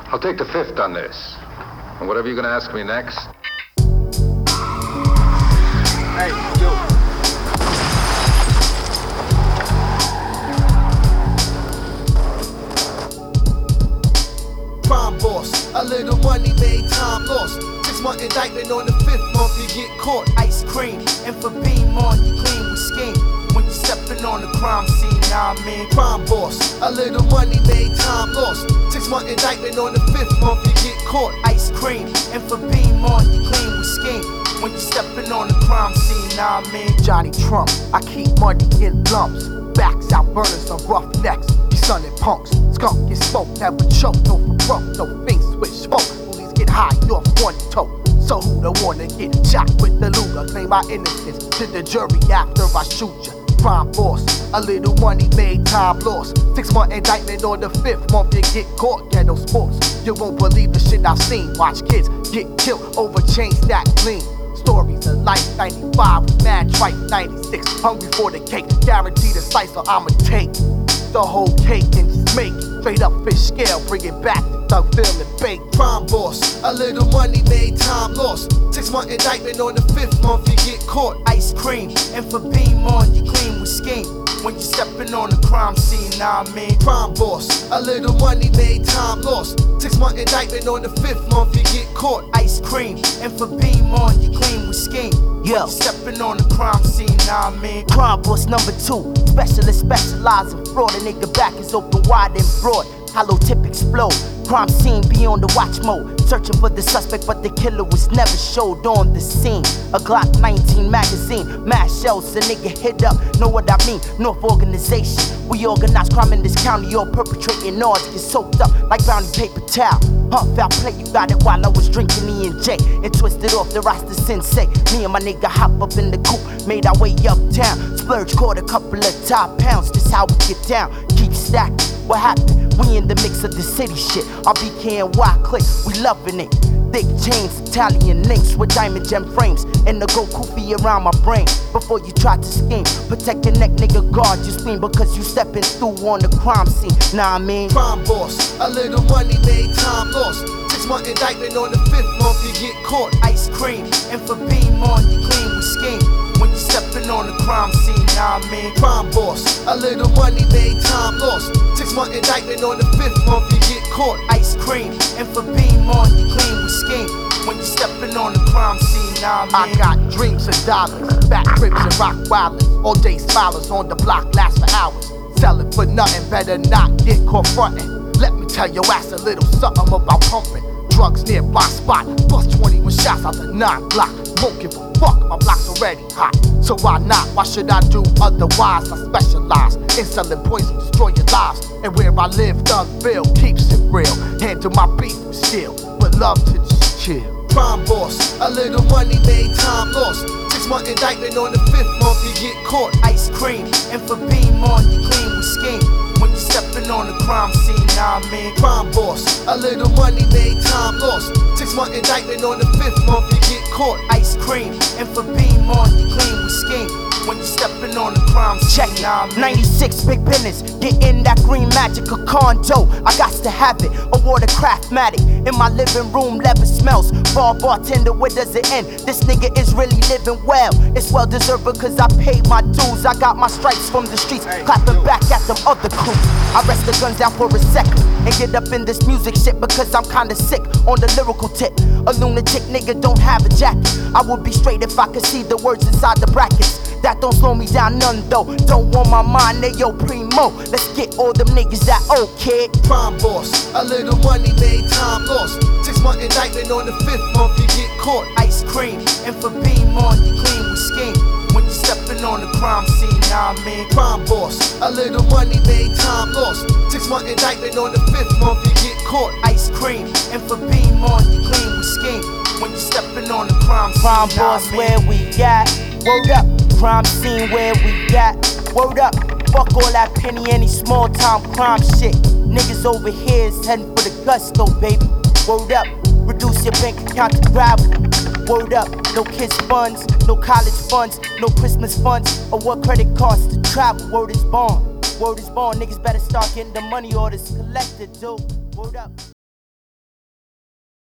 I'll take the fifth on this. And whatever you're gonna ask me next. Hey, yo. Crime boss, a little money made, time lost. 6-month indictment on the 5th month, you get caught. Ice cream, and for being on, you clean with scheme. When you stepping on the crime scene, nah, I mean. Crime boss, a little money made, time lost. 6-month indictment on the 5th month, you get caught. Ice cream, and for being on, you clean with scheme. When you stepping on the crime scene, nah, I mean. Johnny Trump, I keep money in lumps. Backs out burners on rough necks. You sunning punks, skunk get smoked, never choke, no for broke, no fiend switch smoke. Police get high off one toe. So who the wanna get shot with the Luger? Claim my innocence to the jury after I shoot ya. Crime boss, a little money made, time lost. 6-month indictment on the 5th month, you get caught. Ghetto sports, you won't believe the shit I've seen. Watch kids get killed over chains that gleam. Stories of life, 95 with mad tripe, 96 hungry for the cake, guaranteed a slice, so I'ma take the whole cake and just make it. Straight up fish scale, bring it back to Thugville and bake. Crime boss, a little money made, time lost. 6-month indictment on the 5th month, you get caught. Ice cream, and for being on, you clean with scheme. When you stepping on the crime scene, nah, I mean. Crime boss, a little money made, time lost. 6-month indictment on the 5th month, you get caught. Ice cream, and for being on, you clean with scheme. Yo. When you stepping on the crime scene, nah, I mean. Crime boss number 2, specialist specialize in fraud. A nigga back is open wide and broad. Hollow tip explode. Crime scene be on the watch mode. Searching for the suspect, but the killer was never showed on the scene. A Glock 19 magazine, mass shells, a nigga hit up. Know what I mean? North organization. We organize crime in this county. All perpetrating odds get soaked up like brownie paper towel. Foul play, you got it while I was drinking E&J and twisted off the roster sensei. Me and my nigga hop up in the coupe, made our way uptown. Splurge, caught a couple of top pounds. This how we get down. Keep stacking. What happened? We in the mix of the city shit. RBK and Y click, we loving it. Thick chains, Italian links with diamond gem frames, and the gold kufi around my brain. Before you try to scheme, protect your neck, nigga, guard your screen, because you stepping through on the crime scene. Nah, I mean. Crime boss, a little money made, time lost. 6-month indictment on the 5th month, you get caught. Ice cream, and for being on, you clean with scheme. When you stepping on the crime scene, nah, I mean. Crime boss, a little money made, time lost. 6-month indictment on the 5th month, you get caught. Ice cream, and for being on, you clean with scheme. When you stepping on the crime scene, nah, I mean. I got dreams of dollars, back cribs and rock wilders. All day smilers on the block last for hours. Selling for nothing, better not get caught frontin'. Let me tell your ass a little something about pumping. Drugs near my spot, plus 21 shots out the 9 block. Won't give a fuck, my block's already hot. So why not? Why should I do otherwise? I specialize in selling poison, destroy your lives. And where I live, Thugville keeps it real. Handle my beef with skill, but love to just chill. Crime boss, a little money made, time lost. 6-month indictment on the 5th month, you get caught. Ice cream, and for being on, you clean with scheme. When you stepping on the crime scene, nah, I mean. Crime boss, a little money made, time lost. 6-month indictment on the 5th month, you get caught. Ice cream, and for being on, you clean with scheme. When you stepping on the crime scene, Check it. nah, I mean. 96 big business, get in that green magic, a condo. I got to have it, a watercraftmatic. In my living room, leather smells. Bar bartender, where does it end? This nigga is really living well. It's well deserved because I paid my dues. I got my stripes from the streets, clapping back at them other crews. I rest the guns down for a second and get up in this music shit because I'm kinda sick on the lyrical tip. A lunatic nigga don't have a jacket. I would be straight if I could see the words inside the brackets. That don't slow me down none though. Don't want my mind, they yo primo. Let's get all them niggas that old kid. Crime boss, a little money made, time lost. 6-month indictment on the 5th month, you get caught. Ice cream, and for being on, you clean with scheme. When you stepping on the crime scene, nah, I mean. Crime boss, a little money made, time lost. 6-month indictment on the 5th month, you get caught. Ice cream, and for being on, you clean with scheme. When you stepping on the crime scene, Crime nah, boss, I mean. where we at? Word up. Crime scene, where we at? Word up. Fuck all that penny, any small time crime shit. Niggas over here is heading for the gusto, baby. Word up. Reduce your bank account to gravel. Word up. No kids funds, no college funds, no Christmas funds, or what credit cards to travel. Word is born. Word is born. Niggas better start getting the money orders collected, dude. Word up.